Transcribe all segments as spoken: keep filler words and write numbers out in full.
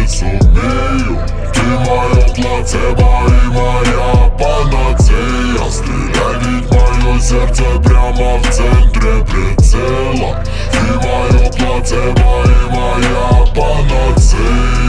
сумею. Ты мое плацебо и моя панацея. Стреляй, ведь мое сердце прямо в центре прицела. Ты мое плацебо и моя панацея.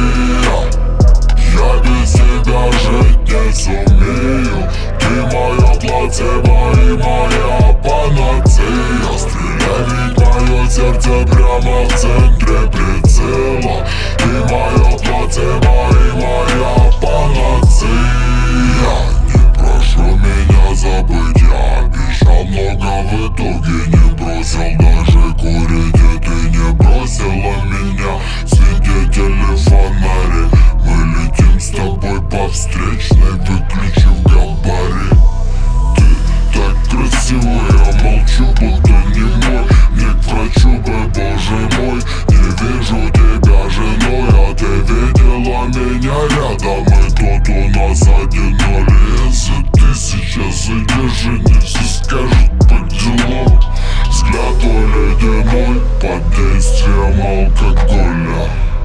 Я без тебя жить не сумею. Ты мое плацебо и моя панацея. Стреляй, ведь мое сердце прямо в центре прицела. Ты мое плацебо и моя панацея. Не прошу меня забыть, я обещал много, в итоге не бросил даже курить. И ты не бросила меня, свидетели фонари. Мы летим с тобой по встречной, выключив габарит. Ты так красива, я молчу, будто не мой. Мне к врачу бы, боже мой. Не вижу тебя женой, а ты видела меня рядом. И тут у нас один ноль. Если ты сейчас идешь, женись и скажет по делам. Взгляд твой ледяной, под действием алкоголя.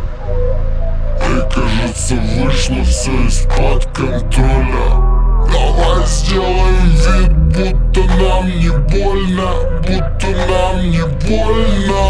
И кажется, вышло все из-под контроля. Давай сделаем вид, будто нам не больно, будто нам не больно.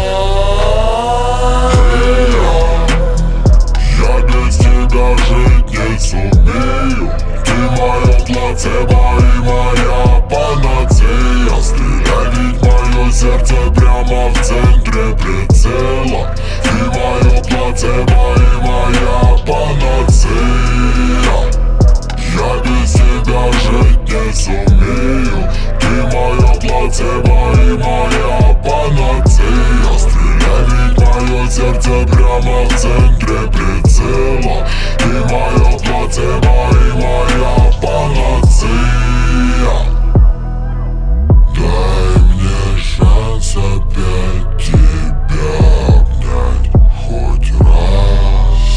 Я без тебя жить не сумею. Ты мое плацебо и моя панацея. Стреляй, ведь мое сердце прямо в центре прицела. Ты мое плацебо и моя панацея. Я без тебя жить не сумею. Ты мое плацебо и моя панацея. Стреляй, ведь мое сердце прямо в центре прицела. Ты мое плацебо и моя панацея. Дай мне шанс опять тебя обнять хоть раз.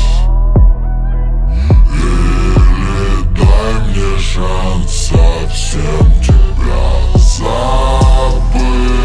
Или дай мне шанс совсем тебя забыть.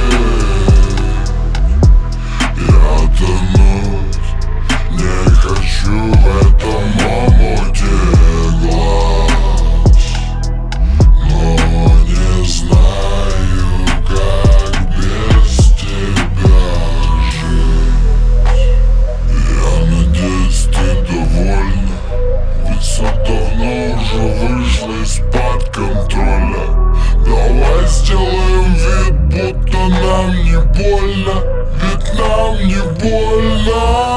Я тонуть не хочу в этом омуте глаз, но не знаю, как без тебя жить. Я надеюсь, ты довольна, ведь все давно уже вышло из-под контроля. Давай сделаем вид, будто нам не больно, ведь нам не больно.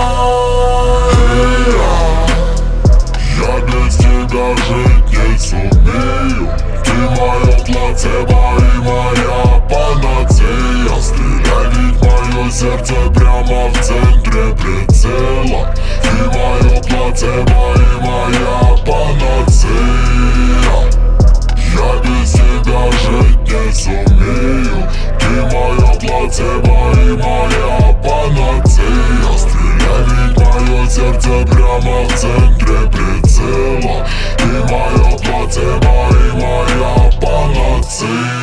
Я без тебя жить не сумею. Ты мое плацебо и моя панацея. Стреляй, ведь мое сердце прямо в центре прицела. Ты мое плацебо и моя панацея. Я без тебя жить не сумею. Ты мое плацебо и моя панацея. Стреляй, ведь мое сердце прямо в центре прицела. Ты мое плацебо и моя панацея.